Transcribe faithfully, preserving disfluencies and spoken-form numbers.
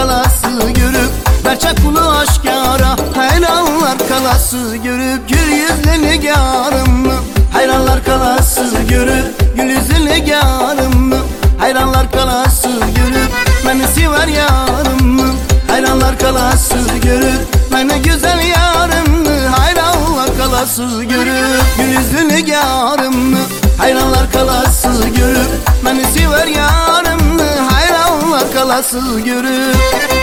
kalası görüp gerçek kulu aşkara, hayranlar kalası görüp gül yüzlü nigarım. Hayranlar kalası görüp gül yüzlü nigarım. Hayranlar kalası görüp beni sever yarım. Hayranlar kalası görüp beni güzel yarım. Hayranlar kalası görüp gül yüzlü nigarım. Hayranlar kalası görüp beni sever yarım. Hayranlar kalası görüp